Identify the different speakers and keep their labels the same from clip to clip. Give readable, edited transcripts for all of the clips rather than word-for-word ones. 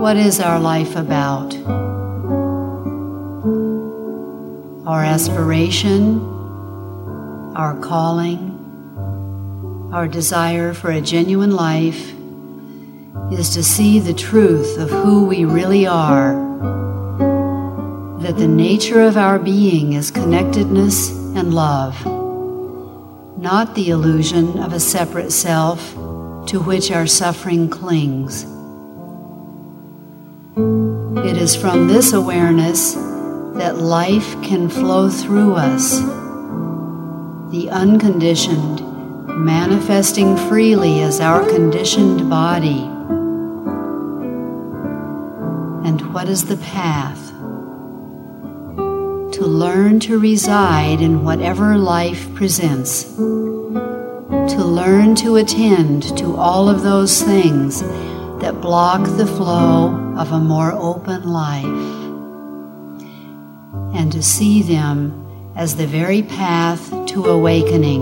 Speaker 1: What is our life about? Our aspiration, our calling, our desire for a genuine life is to see the truth of who we really are, that the nature of our being is connectedness and love, not the illusion of a separate self to which our suffering clings. It is from this awareness that life can flow through us, the unconditioned manifesting freely as our conditioned body. And what is the path? To learn to reside in whatever life presents, to learn to attend to all of those things that block the flow of a more open life, and to see them as the very path to awakening.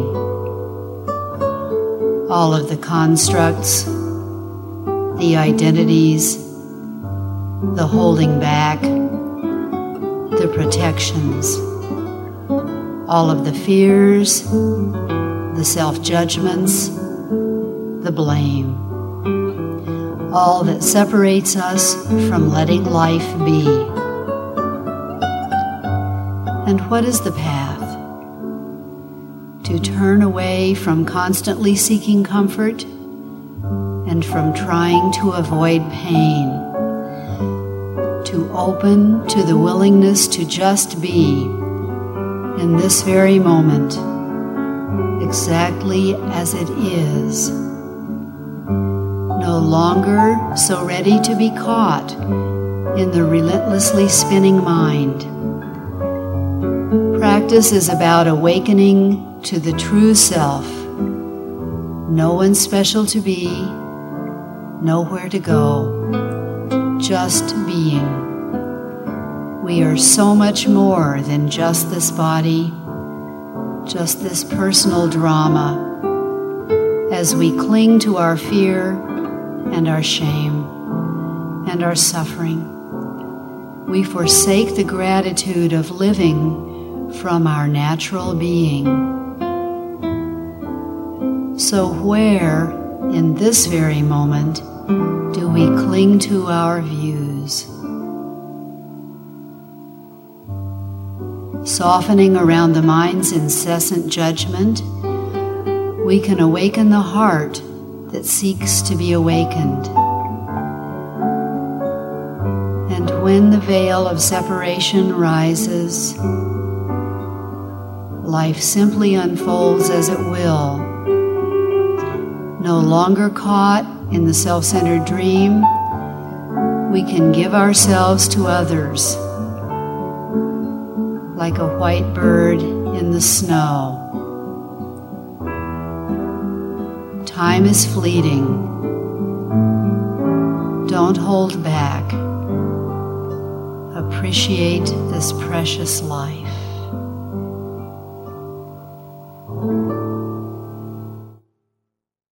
Speaker 1: All of the constructs, the identities, the holding back, the protections, all of the fears, the self-judgments, the blame, all that separates us from letting life be. And what is the path? To turn away from constantly seeking comfort and from trying to avoid pain, to open to the willingness to just be in this very moment, exactly as it is, no longer so ready to be caught in the relentlessly spinning mind. Practice is about awakening to the true self. No one special to be, nowhere to go, just being. We are so much more than just this body, just this personal drama. As we cling to our fear and our shame and our suffering, we forsake the gratitude of living from our natural being. So where, in this very moment, do we cling to our views? Softening around the mind's incessant judgment, we can awaken the heart that seeks to be awakened. And when the veil of separation rises, life simply unfolds as it will. No longer caught in the self-centered dream, we can give ourselves to others, like a white bird in the snow. Time is fleeting. Don't hold back. Appreciate this precious life.